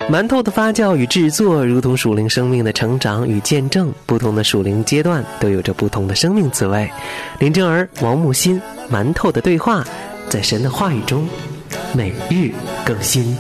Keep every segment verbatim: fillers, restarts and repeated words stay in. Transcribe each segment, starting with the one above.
馒头的发酵与制作如同属灵生命的成长与见证，不同的属灵阶段都有着不同的生命滋味。林正儿、王木心，馒头的对话，在神的话语中每日更新。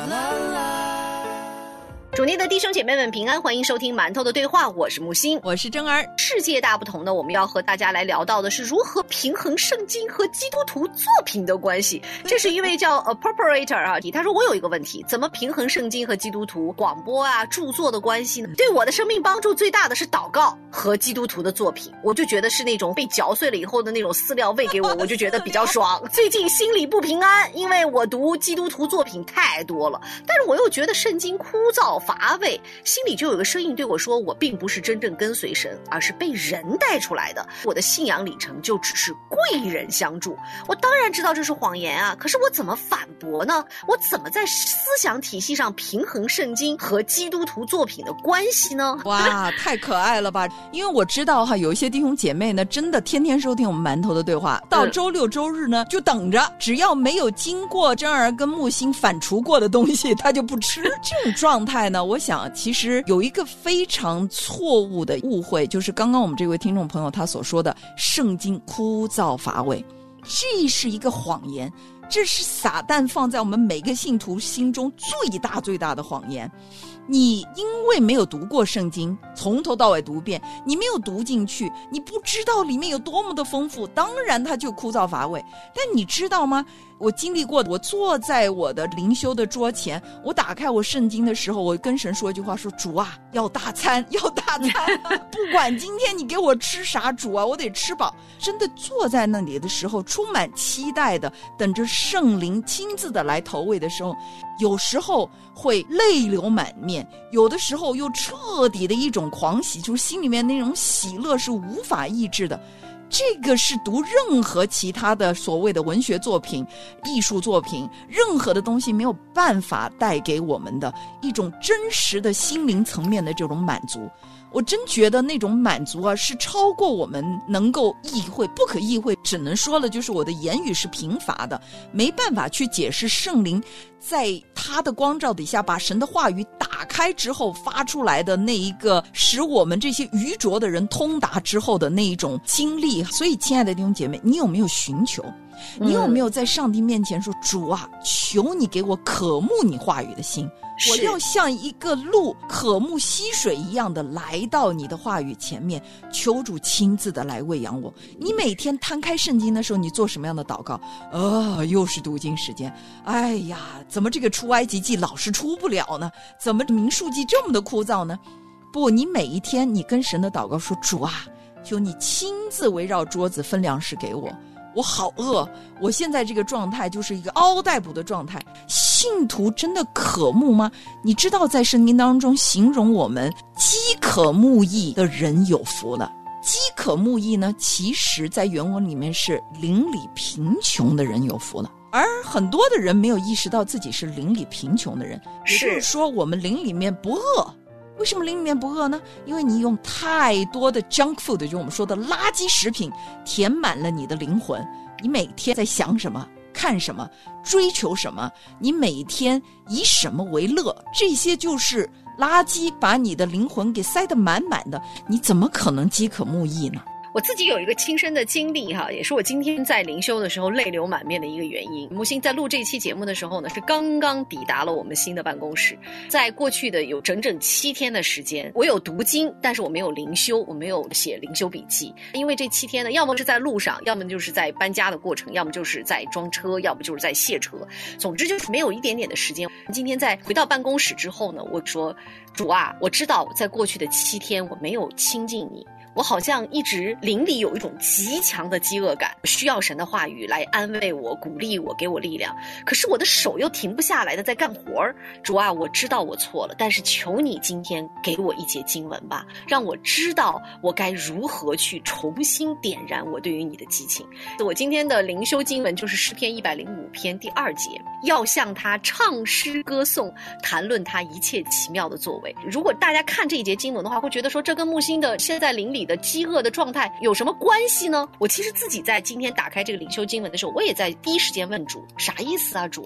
主内的弟兄姐妹们平安，欢迎收听馒头的对话，我是木星， 我是正儿。 世界大不同呢，我们要和大家来聊到的是如何平衡圣经和基督徒作品的关系。这是一位叫 Appropriator 啊，他说我有一个问题，怎么平衡圣经和基督徒广播啊著作的关系呢？对我的生命帮助最大的是祷告和基督徒的作品，我就觉得是那种被嚼碎了以后的那种饲料喂给我，我就觉得比较爽。最近心里不平安，因为我读基督徒作品太多了，但是我又觉得圣经枯燥乏味，心里就有个声音对我说，我并不是真正跟随神，而是被人带出来的，我的信仰里程就只是贵人相助。我当然知道这是谎言啊，可是我怎么反驳呢？我怎么在思想体系上平衡圣经和基督徒作品的关系呢？ 哇，太可爱了吧！因为我知道哈，有一些弟兄姐妹呢，真的天天收听我们馒头的对话，到周六周日呢，就等着，只要没有经过正儿跟木星反刍过的东西，他就不吃。这种状态呢，我想其实有一个非常错误的误会，就是刚刚我们这位听众朋友他所说的圣经枯燥乏味，这是一个谎言，这是撒旦放在我们每个信徒心中最大最大的谎言。你因为没有读过圣经，从头到尾读遍，你没有读进去，你不知道里面有多么的丰富，当然它就枯燥乏味。但你知道吗？我经历过，我坐在我的灵修的桌前，我打开我圣经的时候，我跟神说一句话，说主啊，要大餐，要大餐，不管今天你给我吃啥，主啊，我得吃饱。真的坐在那里的时候，充满期待的等着圣灵亲自的来投喂的时候，有时候会泪流满面，有的时候又彻底的一种狂喜，就是心里面那种喜乐是无法抑制的。这个是读任何其他的所谓的文学作品、艺术作品，任何的东西没有办法带给我们的一种真实的心灵层面的这种满足。我真觉得那种满足啊，是超过我们能够意会，不可意会，只能说了，就是我的言语是贫乏的，没办法去解释圣灵在他的光照底下把神的话语打开之后发出来的那一个使我们这些愚拙的人通达之后的那一种经历。所以亲爱的弟兄姐妹，你有没有寻求？你有没有在上帝面前说，主啊，求你给我渴慕你话语的心，我要像一个鹿渴慕溪水一样的来到你的话语前面，求主亲自的来喂养我。你每天摊开圣经的时候，你做什么样的祷告？呃，又是读经时间，哎呀，怎么这个出埃及记老是出不了呢？怎么民数记这么的枯燥呢？不，你每一天你跟神的祷告说，主啊，求你亲自围绕桌子分粮食给我，我好饿，我现在这个状态就是一个嗷待哺的状态。信徒真的渴慕吗？你知道在圣经当中形容我们饥渴慕义的人有福了。饥渴慕义呢，其实在原文里面是灵里贫穷的人有福了。而很多的人没有意识到自己是灵里贫穷的人，也就是说我们灵里面不饿。为什么灵里面不饿呢？因为你用太多的 junk food， 就是我们说的垃圾食品，填满了你的灵魂。你每天在想什么，看什么，追求什么，你每天以什么为乐，这些就是垃圾，把你的灵魂给塞得满满的，你怎么可能饥渴慕义呢？ 我自己有一个亲身的经历哈，也是我今天在灵修的时候泪流满面的一个原因。木星在录这期节目的时候呢，是刚刚抵达了我们新的办公室。在过去的有整整七天的时间，我有读经，但是我没有灵修，我没有写灵修笔记。因为这七天呢，要么是在路上，要么就是在搬家的过程，要么就是在装车，要么就是在卸车，总之就是没有一点点的时间。今天在回到办公室之后呢，我说，主啊，我知道在过去的七天我没有亲近你，我好像一直灵里有一种极强的饥饿感，需要神的话语来安慰我、鼓励我、给我力量。可是我的手又停不下来的在干活儿。主啊，我知道我错了，但是求你今天给我一节经文吧，让我知道我该如何去重新点燃我对于你的激情。我今天的灵修经文就是诗篇一百零五篇第二节，要向他唱诗歌颂，谈论他一切奇妙的作为。如果大家看这一节经文的话，会觉得说这跟木星的现在灵里的饥饿的状态有什么关系呢？我其实自己在今天打开这个灵修经文的时候，我也在第一时间问主，啥意思啊主啊？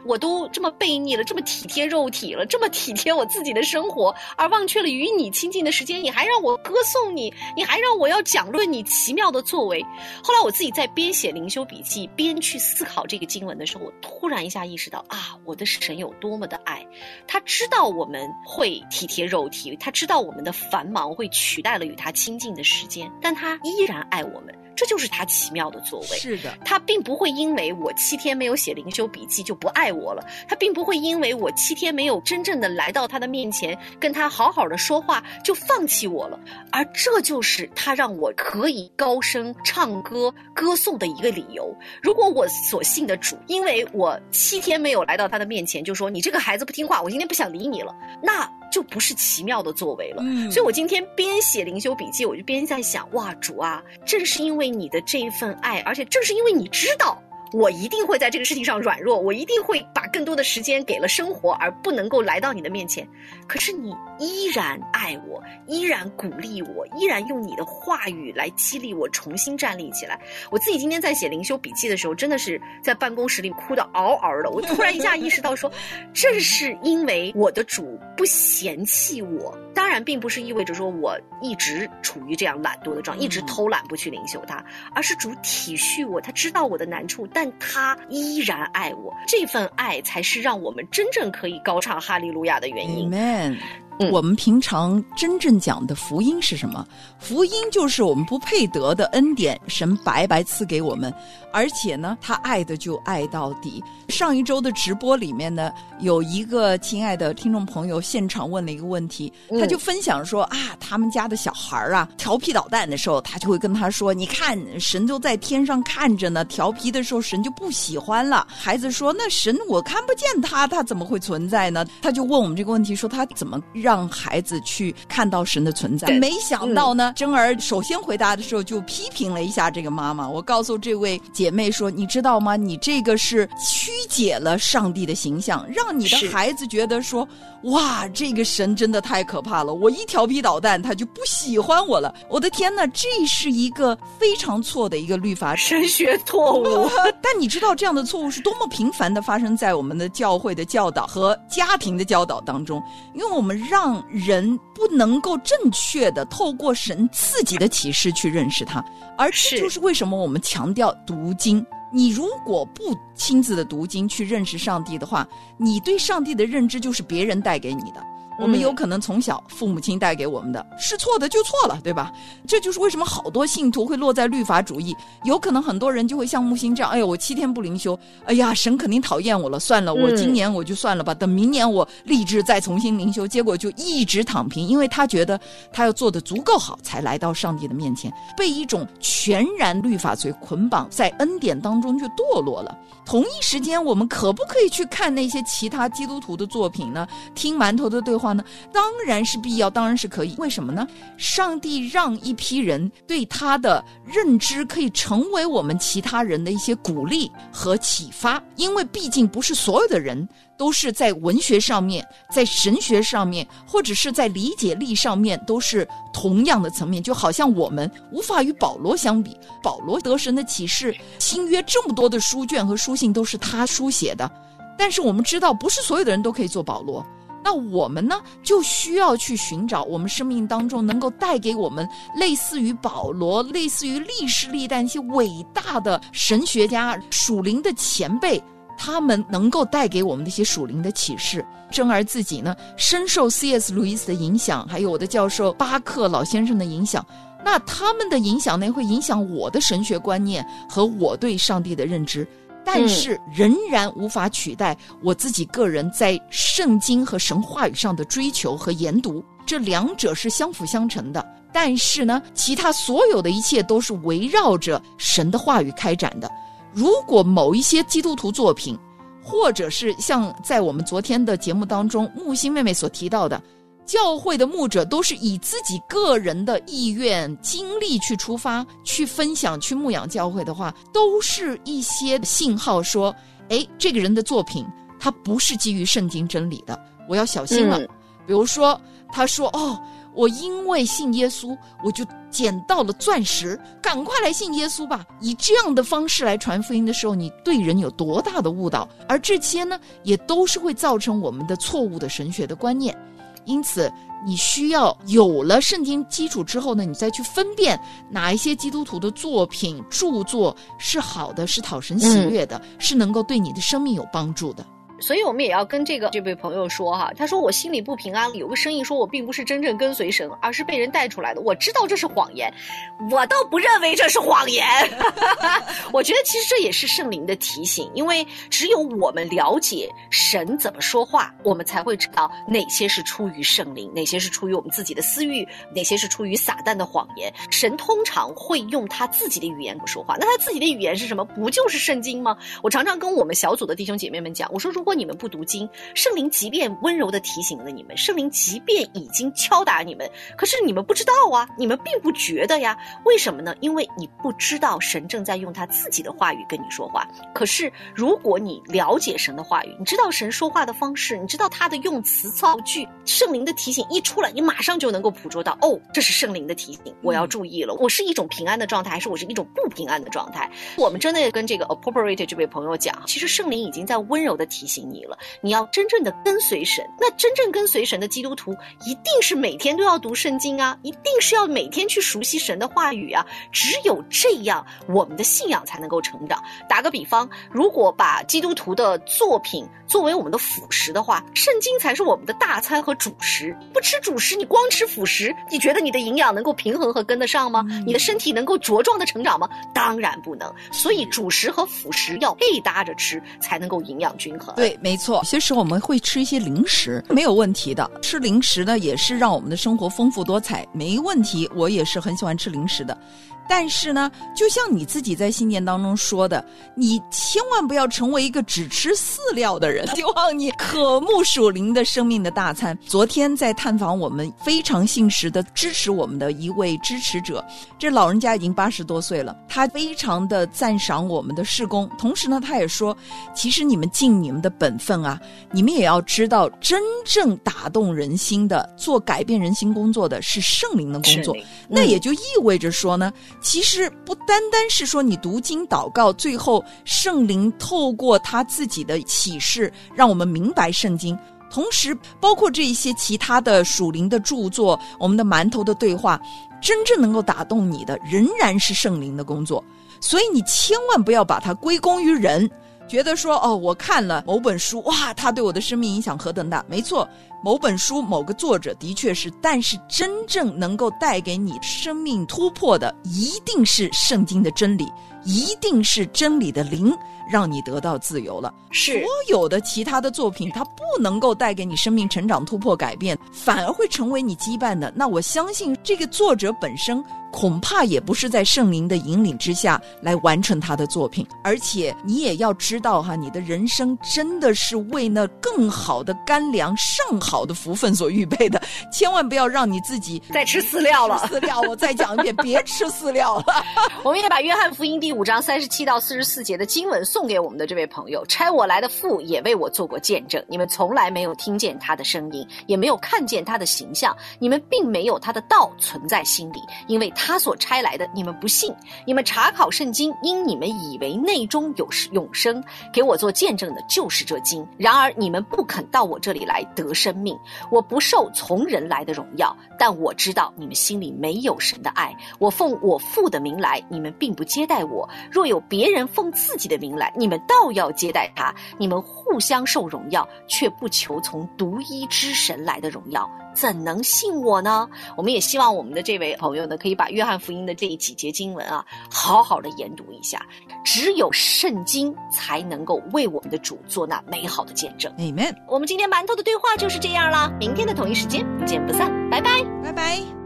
我都这么悖逆了，这么体贴肉体了，这么体贴我自己的生活，而忘却了与你亲近的时间，你还让我歌颂你，你还让我要讲论你奇妙的作为。后来我自己在边写灵修笔记边去思考这个经文的时候，我突然一下意识到啊，我的神有多么的爱，他知道我们会体贴肉体，他知道我们的繁忙会取代了与他亲近的时间，但他依然爱我们，这就是他奇妙的作为。 是的， 他并不会因为我七天没有写灵修笔记就不爱我了，他并不会因为我七天没有真正的来到他的面前跟他好好的说话就放弃我了，而这就是他让我可以高声唱歌歌颂的一个理由。如果我所信的主因为我七天没有来到他的面前就说你这个孩子不听话，我今天不想理你了，那就不是奇妙的作为了。嗯，所以我今天边写灵修笔记我就边在想，哇，主啊，正是因为你的这一份爱，而且正是因为你知道我一定会在这个事情上软弱，我一定会把更多的时间给了生活而不能够来到你的面前，可是你依然爱我，依然鼓励我，依然用你的话语来激励我重新站立起来。我自己今天在写灵修笔记的时候真的是在办公室里哭得嗷嗷的，我突然一下意识到说正是因为我的主不嫌弃我，当然并不是意味着说我一直处于这样懒惰的状态，一直偷懒不去灵修它，而是主体恤我，他知道我的难处，但他依然爱我，这份爱才是让我们真正可以高唱哈利路亚的原因。 Amen。嗯、我们平常真正讲的福音是什么？福音就是我们不配得的恩典，神白白赐给我们，而且呢他爱的就爱到底。上一周的直播里面呢，有一个亲爱的听众朋友现场问了一个问题，他就分享说、嗯、啊，他们家的小孩啊调皮捣蛋的时候，他就会跟他说，你看神都在天上看着呢，调皮的时候神就不喜欢了。孩子说，那神我看不见他，他怎么会存在呢？他就问我们这个问题，说他怎么让孩子去看到神的存在。没想到呢、嗯、珍儿首先回答的时候就批评了一下这个妈妈。我告诉这位姐妹说，你知道吗，你这个是曲解了上帝的形象，让你的孩子觉得说，哇，这个神真的太可怕了，我一调皮捣蛋他就不喜欢我了。我的天哪，这是一个非常错的一个律法， 神学错误但你知道这样的错误是多么频繁的发生在我们的教会的教导和家庭的教导当中，因为我们让人不能够正确的透过神自己的启示去认识他，而这就是为什么我们强调读经。你如果不亲自的读经去认识上帝的话，你对上帝的认知就是别人带给你的。我们有可能从小父母亲带给我们的、嗯、是错的就错了，对吧？这就是为什么好多信徒会落在律法主义。有可能很多人就会像木星这样，哎呀，我七天不灵修，哎呀，神肯定讨厌我了，算了，我今年我就算了吧、嗯、等明年我立志再重新灵修，结果就一直躺平，因为他觉得他要做得足够好才来到上帝的面前，被一种全然律法罪捆绑，在恩典当中就堕落了。同一时间，我们可不可以去看那些其他基督徒的作品呢？听馒头的对话呢？当然是必要，当然是可以。为什么呢？上帝让一批人对他的认知可以成为我们其他人的一些鼓励和启发，因为毕竟不是所有的人都是在文学上面，在神学上面，或者是在理解力上面都是同样的层面。就好像我们无法与保罗相比，保罗得神的启示，新约这么多的书卷和书信都是他书写的，但是我们知道不是所有的人都可以做保罗。那我们呢，就需要去寻找我们生命当中能够带给我们类似于保罗，类似于历史历代一些伟大的神学家、属灵的前辈，他们能够带给我们的一些属灵的启示。珍儿自己呢，深受 C S 路易斯的影响，还有我的教授巴克老先生的影响，那他们的影响呢，会影响我的神学观念和我对上帝的认知，但是仍然无法取代我自己个人在圣经和神话语上的追求和研读，这两者是相辅相成的。但是呢，其他所有的一切都是围绕着神的话语开展的。如果某一些基督徒作品，或者是像在我们昨天的节目当中木星妹妹所提到的，教会的牧者都是以自己个人的意愿、经历去出发，去分享、去牧养教会的话，都是一些信号说，诶，这个人的作品他不是基于圣经真理的，我要小心了。嗯、比如说他说，哦， 我因为信耶稣，我就捡到了钻石，赶快来信耶稣吧。以这样的方式来传福音的时候，你对人有多大的误导？而这些呢，也都是会造成我们的错误的神学的观念。因此你需要有了圣经基础之后呢，你再去分辨哪一些基督徒的作品著作是好的，是讨神喜悦的、嗯、是能够对你的生命有帮助的。 所以我们也要跟这个这位朋友说哈，他说我心里不平安，有个声音说我并不是真正跟随神，而是被人带出来的。我知道这是谎言，我倒不认为这是谎言。我觉得其实这也是圣灵的提醒，因为只有我们了解神怎么说话，我们才会知道哪些是出于圣灵，哪些是出于我们自己的私欲，哪些是出于撒旦的谎言。神通常会用他自己的语言说话，那他自己的语言是什么？不就是圣经吗？我常常跟我们小组的弟兄姐妹们讲，我说如果你们不读经，圣灵即便温柔地提醒了你们，圣灵即便已经敲打你们，可是你们不知道啊，你们并不觉得呀。为什么呢？因为你不知道神正在用他自己的话语跟你说话。可是如果你了解神的话语，你知道神说话的方式，你知道他的用词造句，圣灵的提醒一出来，你马上就能够捕捉到，哦，这是圣灵的提醒，我要注意了，我是一种平安的状态，还是我是一种不平安的状态。我们真的跟这个 appropriate 这位朋友讲，其实圣灵已经在温柔地提醒你了，你要真正的跟随神。那真正跟随神的基督徒一定是每天都要读圣经啊，一定是要每天去熟悉神的话语啊，只有这样我们的信仰才能够成长。打个比方，如果把基督徒的作品作为我们的辅食的话，圣经才是我们的大餐和主食。不吃主食，你光吃辅食，你觉得你的营养能够平衡和跟得上吗？你的身体能够茁壮的成长吗？当然不能。所以主食和辅食要配搭着吃，才能够营养均衡。 对，没错。有些时候我们会吃一些零食，没有问题的。吃零食呢，也是让我们的生活丰富多彩，没问题。我也是很喜欢吃零食的。但是呢，就像你自己在信念当中说的，你千万不要成为一个只吃饲料的人，希望你渴慕属灵的生命的大餐。昨天在探访我们非常信实的支持我们的一位支持者，这老人家已经八十多岁了，他非常的赞赏我们的事工，同时呢，他也说，其实你们尽你们的本分啊，你们也要知道，真正打动人心的、做改变人心工作的是圣灵的工作。嗯、那也就意味着说呢，其实不单单是说你读经祷告，最后圣灵透过他自己的启示让我们明白圣经，同时包括这一些其他的属灵的著作，我们的馒头的对话，真正能够打动你的仍然是圣灵的工作。所以你千万不要把它归功于人，觉得说哦，我看了某本书，哇，它对我的生命影响何等大。没错，某本书某个作者的确是，但是真正能够带给你生命突破的一定是圣经的真理，一定是真理的灵让你得到自由了。 是所有的其他的作品它不能够带给你生命成长突破改变，反而会成为你羁绊的。那我相信这个作者本身恐怕也不是在圣灵的引领之下来完成他的作品。而且你也要知道哈，你的人生真的是为那更好的干粮上好的福分所预备的，千万不要让你自己再吃饲料了。 饲料，我再讲一遍，别吃饲料了。 我们也把约翰福音第五章三十七到四十四节的经文送给我们的这位朋友，差我来的父也为我做过见证，你们从来没有听见他的声音，也没有看见他的形象，你们并没有他的道存在心里，因为他所差来的你们不信。你们查考圣经，因你们以为内中有永生，给我做见证的就是这经。然而你们不肯到我这里来得生命。我不受从人来的荣耀，但我知道你们心里没有神的爱。我奉我父的名来，你们并不接待我，若有别人奉自己的名来，你们倒要接待他。你们互相受荣耀，却不求从独一之神来的荣耀，怎能信我呢？我们也希望我们的这位朋友呢，可以把约翰福音的这几节经文啊，好好的研读一下。只有圣经才能够为我们的主做那美好的见证。 Amen。 我们今天馒头的对话就是这样啦，明天的同一时间不见不散，拜拜， 拜拜。